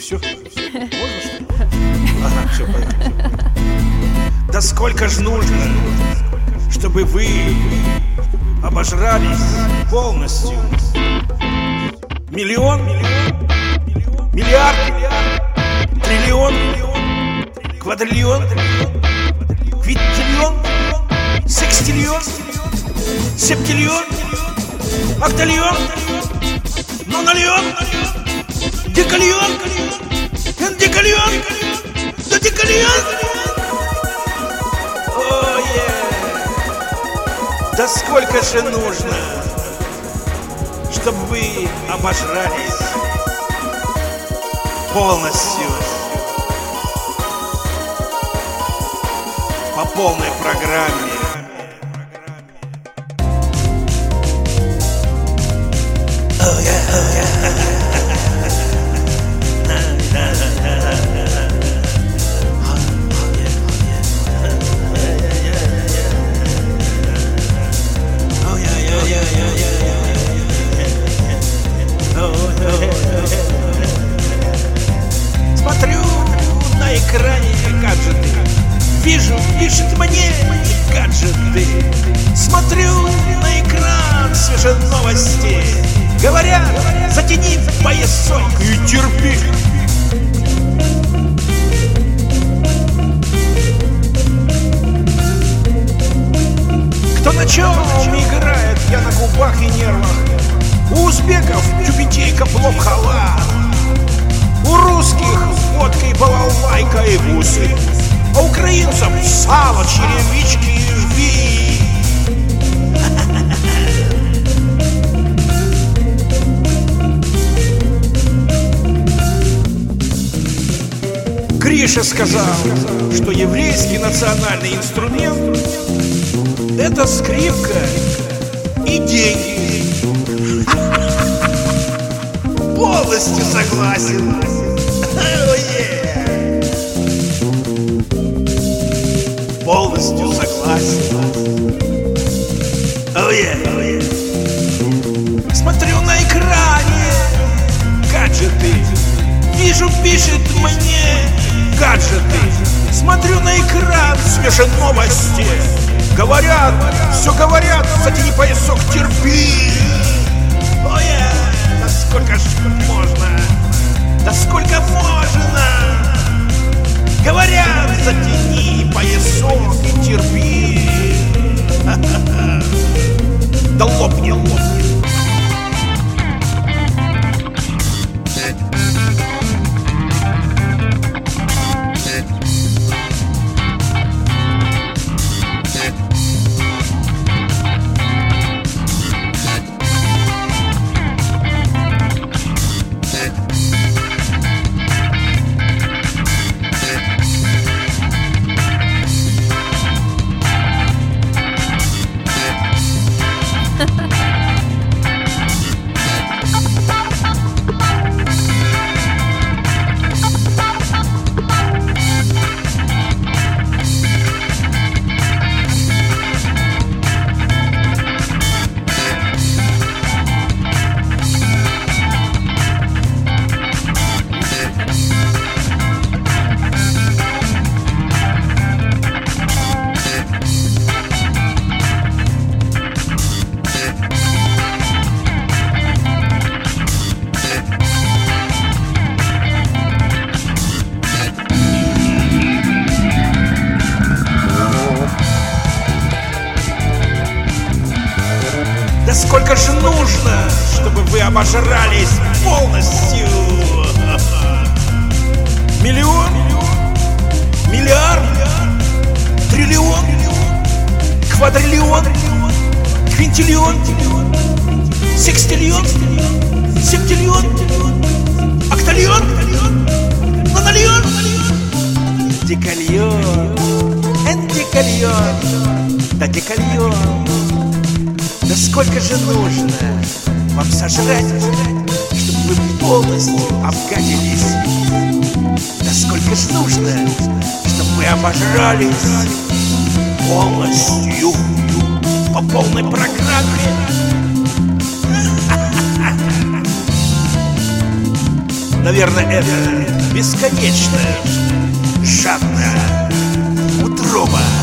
Все? Можно, что ли? Ага, все, поехали. Да сколько ж нужно, чтобы вы обожрались полностью? Миллион? Миллиард? Триллион? Квадриллион? Квинтиллион? Секстиллион? Септиллион? Октиллион? Нониллион? Декалион? Эндекалион? Додекалион? О, да сколько же нужно, чтобы вы обожрались полностью, по полной программе? Смотрю на экране гаджеты, вижу, пишет мне гаджеты. Смотрю на экран свежие новости, говорят, затяни поясок и терпи. Кто на чем играет, я на губах и нервах. У узбеков тюбетейка, плов, халат. У русских водка и балалайка и бусы. А украинцам сало, черевички и жби. Гриша сказал, что еврейский национальный инструмент — это скрипка и деньги. Полностью согласен. Полностью согласен. Смотрю на экране гаджеты, вижу, пишет мне гаджеты. Смотрю на экран свежие новости, говорят, все говорят, затяни поясок, терпи. Да сколько ж можно? Да сколько можно? Говорят, затяни поясок и терпи. Да лопни, лопни. Да сколько же нужно, чтобы вы обожрались полностью? Миллион? Миллиард? Триллион? Квадриллион? Квинтиллион? Секстиллион? Септиллион? Октиллион? Нониллион? Декалион? Эндекалион? Додекалион? Да сколько же нужно вам сожрать, чтобы вы полностью обгадились? Да сколько же нужно, чтобы вы обожрались полностью по полной программе? Наверное, это бесконечная, жадная утроба.